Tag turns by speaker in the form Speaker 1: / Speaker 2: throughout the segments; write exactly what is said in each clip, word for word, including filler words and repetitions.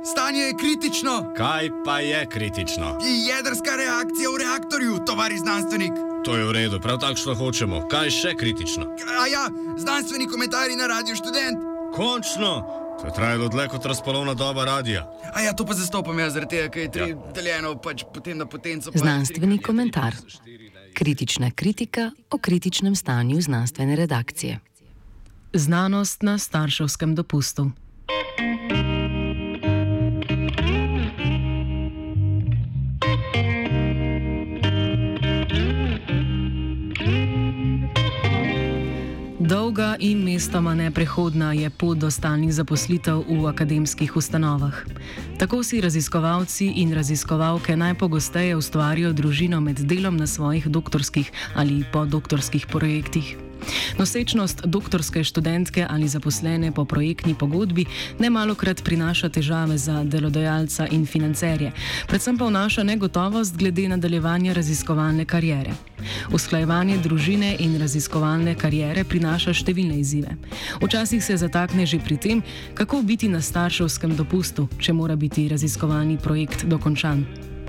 Speaker 1: stanje je kritično.
Speaker 2: Kaj pa je kritično?
Speaker 1: Jedrska reakcija v reaktorju, tovari znanstvenik.
Speaker 2: To je v redu, prav takšno hočemo. Kaj je še kritično?
Speaker 1: A ja, znanstveni komentarji na Radiu Študent.
Speaker 2: Končno! To je trajalo dlje kot razpolovna doba radija.
Speaker 1: A ja, to pa zastopam jaz, zaradi tega, ker je tri ja. deljeno, pač potem na potenco.
Speaker 3: Znanstveni komentar. Kritična kritika o kritičnem stanju znanstvene redakcije.
Speaker 4: Znanost na starševskem dopustu. Dolga in mestoma neprehodna je pot do stalnih zaposlitev v akademskih ustanovah. Tako si raziskovalci in raziskovalke najpogosteje ustvarijo družino med delom na svojih doktorskih ali podoktorskih projektih. Nosečnost doktorske študentke ali zaposlene po projektni pogodbi nemalokrat prinaša težave za delodajalca in financerje, predvsem pa vnaša negotovost glede nadaljevanja raziskovalne kariere. Usklajevanje družine in raziskovalne kariere prinaša številne izzive. Včasih se zatakne že pri tem, kako biti na starševskem dopustu, če mora biti raziskovalni projekt dokončan.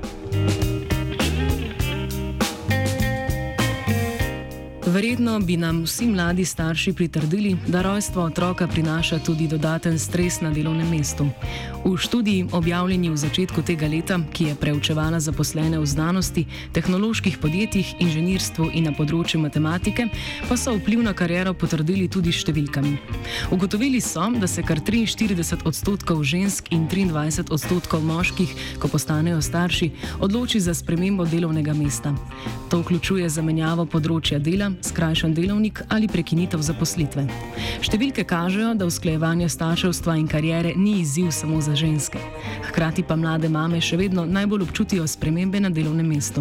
Speaker 4: Verjetno bi nam vsi mladi starši pritrdili, da rojstvo otroka prinaša tudi dodaten stres na delovnem mestu. V študiji, objavljeni v začetku tega leta, ki je preučevala zaposlene v znanosti, tehnoloških podjetjih, inženirstvu in na področju matematike, pa so vpliv na kariero potrdili tudi s številkami. Ugotovili so, da se kar triinštirideset odstotkov žensk in triindvajset odstotkov moških, ko postanejo starši, odloči za spremembo delovnega mesta. To vključuje zamenjavo področja dela, skrajšan delovnik ali prekinitev zaposlitve. Številke kažejo, da usklajevanje starševstva in kariere ni izziv samo za ženske. Hkrati pa mlade mame še vedno najbolj občutijo spremembe na delovnem mestu.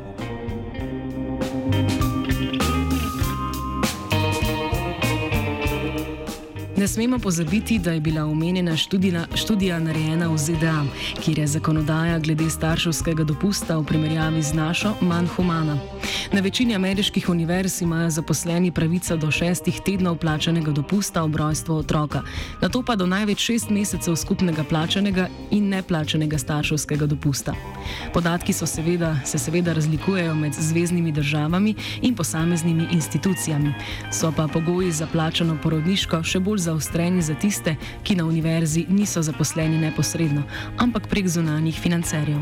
Speaker 4: Ne smemo pozabiti, da je bila omenjena študija, študija narejena v Z D A, kjer je zakonodaja glede starševskega dopusta v primerjavi z našo manj humana. Na večini ameriških univerz imajo zaposleni pravico do šestih tednov plačanega dopusta ob rojstvu otroka, nato pa do največ šest mesecev skupnega plačanega in neplačanega starševskega dopusta. Podatki so seveda, se seveda razlikujejo med zveznimi državami in posameznimi institucijami, so pa pogoji za plačano porodniško še bolj zaostreni za tiste, ki na univerzi niso zaposleni neposredno, ampak prek zunanjih financerjev.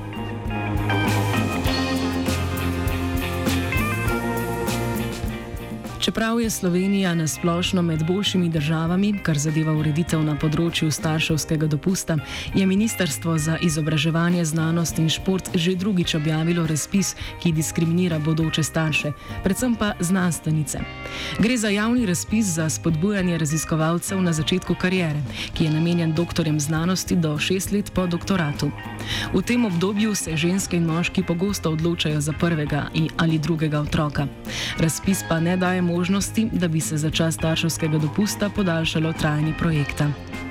Speaker 4: Čeprav je Slovenija na splošno med boljšimi državami, kar zadeva ureditev na področju starševskega dopusta, je Ministrstvo za izobraževanje, znanost in šport že drugič objavilo razpis, ki diskriminira bodoče starše, predvsem pa znanstvenice. Gre za javni razpis za spodbujanje raziskovalcev na začetku kariere, ki je namenjen doktorjem znanosti do šest let po doktoratu. V tem obdobju se ženske in moški pogosto odločajo za prvega ali drugega otroka. Razpis pa ne daje možnosti, da bi se za čas starševskega dopusta podaljšalo trajanje projekta.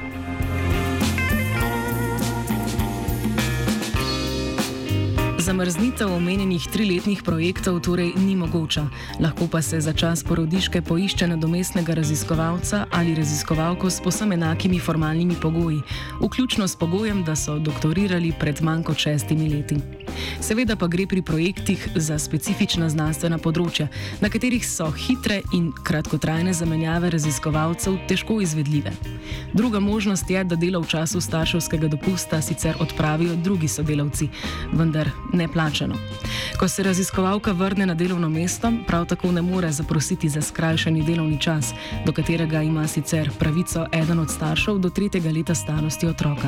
Speaker 4: Zamrznitev omenjenih triletnih projektov torej ni mogoča, lahko pa se za čas porodiške poišče nadomestnega raziskovalca ali raziskovalko s povsem enakimi formalnimi pogoji, vključno s pogojem, da so doktorirali pred manj kot šestimi leti. Seveda pa gre pri projektih za specifična znanstvena področja, na katerih so hitre in kratkotrajne zamenjave raziskovalcev težko izvedljive. Druga možnost je, da delo v času starševskega dopusta sicer odpravijo drugi sodelavci, vendar neplačano. Ko se raziskovalka vrne na delovno mesto, prav tako ne more zaprositi za skrajšani delovni čas, do katerega ima sicer pravico eden od staršev do tretjega leta starosti otroka.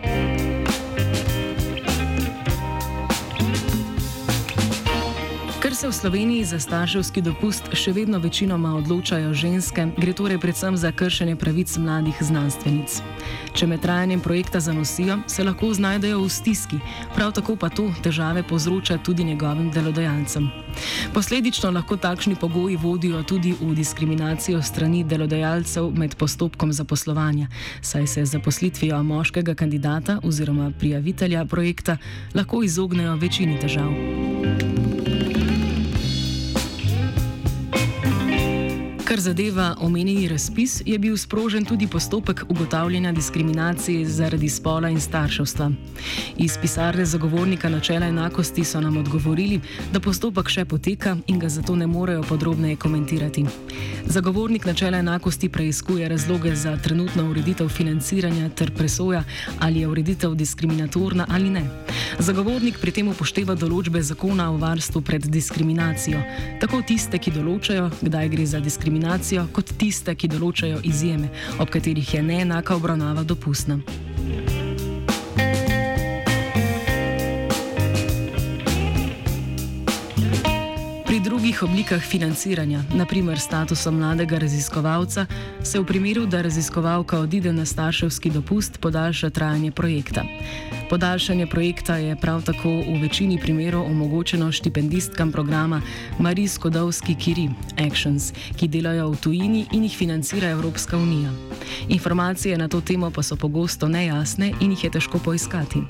Speaker 4: Ker se v Sloveniji za starševski dopust še vedno večinoma odločajo ženske, gre torej predvsem za kršenje pravic mladih znanstvenic. Če med trajanjem projekta zanosijo, se lahko znajdejo v stiski, prav tako pa to težave povzroča tudi njegovim delodajalcem. Posledično lahko takšni pogoji vodijo tudi v diskriminacijo strani delodajalcev med postopkom zaposlovanja, saj se zaposlitvijo moškega kandidata oziroma prijavitelja projekta lahko izognejo večini težav. Kar zadeva omenjeni razpis, je bil sprožen tudi postopek ugotavljanja diskriminacije zaradi spola in starševstva. Iz pisarne zagovornika načela enakosti so nam odgovorili, da postopek še poteka in ga zato ne morejo podrobneje komentirati. Zagovornik načela enakosti preiskuje razloge za trenutno ureditev financiranja ter presoja, ali je ureditev diskriminatorna ali ne. Zagovornik pri tem upošteva določbe zakona o varstvu pred diskriminacijo, tako tiste, ki določajo, kdaj gre za diskriminacijo, kot tiste, ki določajo izjeme, ob katerih je neenaka obravnava dopustna. Pri drugih oblikah financiranja, na primer statusa mladega raziskovalca, se v primeru, da raziskovalka odide na starševski dopust, podaljša trajanje projekta. Podaljšanje projekta je prav tako v večini primerov omogočeno štipendistkam programa Marie Skłodowski-Curie Actions, ki delajo v tujini in jih financira Evropska unija. Informacije na to temo pa so pogosto nejasne in jih je težko poiskati.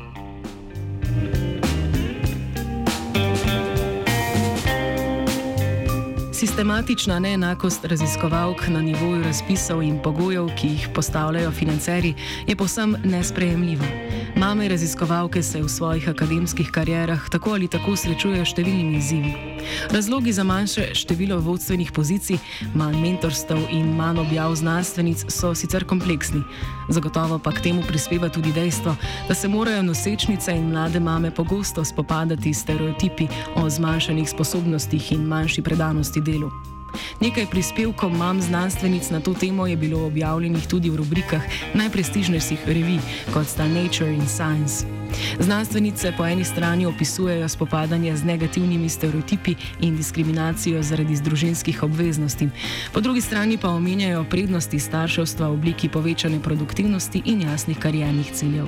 Speaker 4: Sistematična neenakost raziskovalk na nivoju razpisov in pogojev, ki jih postavljajo financerji, je povsem nesprejemljiva. Mame raziskovalke se v svojih akademskih karierah tako ali tako srečujejo s številnimi izzivi. Razlogi za manjše število vodstvenih pozicij, manj mentorstev in manj objav znanstvenic so sicer kompleksni. Zagotovo pa k temu prispeva tudi dejstvo, da se morajo nosečnice in mlade mame pogosto spopadati s stereotipi o zmanjšanih sposobnostih in manjši predanosti delu. Nekaj prispevkov mam znanstvenic na to temo je bilo objavljenih tudi v rubrikah najprestižnejših revij, kot sta Nature in Science. Znanstvenice po eni strani opisujejo spopadanje z negativnimi stereotipi in diskriminacijo zaradi družinskih obveznosti, po drugi strani pa omenjajo prednosti starševstva v obliki povečane produktivnosti in jasnih kariernih ciljev.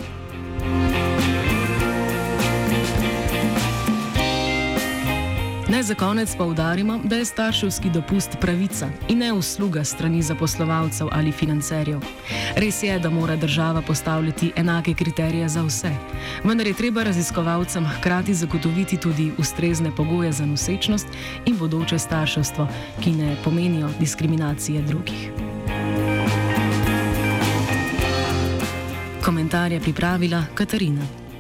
Speaker 4: Naj za konec poudarimo, da je starševski dopust pravica in ne usluga strani zaposlovalcev ali financerjev. Res je, da mora država postavljati enake kriterije za vse, vendar je treba raziskovalcem hkrati zagotoviti tudi ustrezne pogoje za nosečnost in bodoče starševstvo, ki ne pomenijo diskriminacije drugih. Komentar je pripravila Katarina.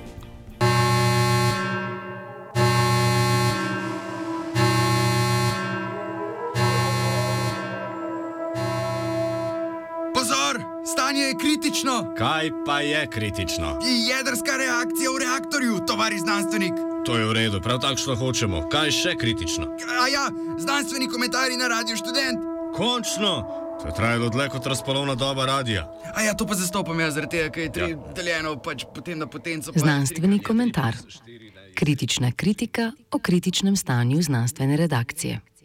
Speaker 1: Stanje je kritično.
Speaker 2: Kaj pa je kritično?
Speaker 1: Jedrska reakcija v reaktorju, tovari znanstvenik.
Speaker 2: To je v redu, prav takšno hočemo. Kaj še kritično?
Speaker 1: A ja, znanstveni komentarji na Radiu Študent.
Speaker 2: Končno! To je trajalo dlje kot razpolovna doba radija.
Speaker 1: A ja, to pa zastopam jaz, zaradi tega, ker je tri
Speaker 2: Ja.
Speaker 1: deljeno pač potem na potenco.
Speaker 3: Znanstveni komentar. Kritična kritika o kritičnem stanju znanstvene redakcije.